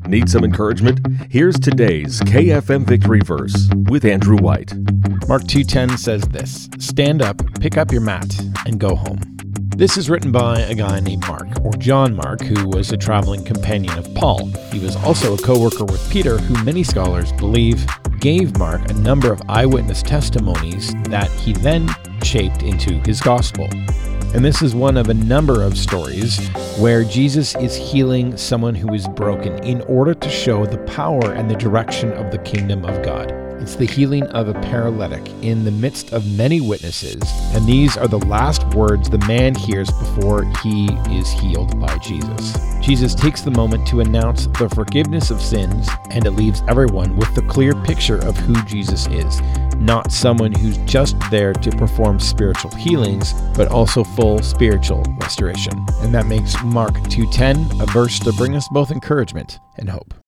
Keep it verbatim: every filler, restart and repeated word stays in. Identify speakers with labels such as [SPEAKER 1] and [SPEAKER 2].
[SPEAKER 1] Need some encouragement? Here's today's K F M Victory Verse with Andrew White.
[SPEAKER 2] Mark two ten says this, "Stand up, pick up your mat, and go home." This is written by a guy named Mark, or John Mark, who was a traveling companion of Paul. He was also a co-worker with Peter, who many scholars believe gave Mark a number of eyewitness testimonies that he then shaped into his gospel. And this is one of a number of stories where Jesus is healing someone who is broken in order to show the power and the direction of the kingdom of God. It's the healing of a paralytic in the midst of many witnesses, and these are the last words the man hears before he is healed by Jesus. Jesus takes the moment to announce the forgiveness of sins, and it leaves everyone with the clear picture of who Jesus is. Not someone who's just there to perform spiritual healings, but also full spiritual restoration. And that makes Mark two ten a verse to bring us both encouragement and hope.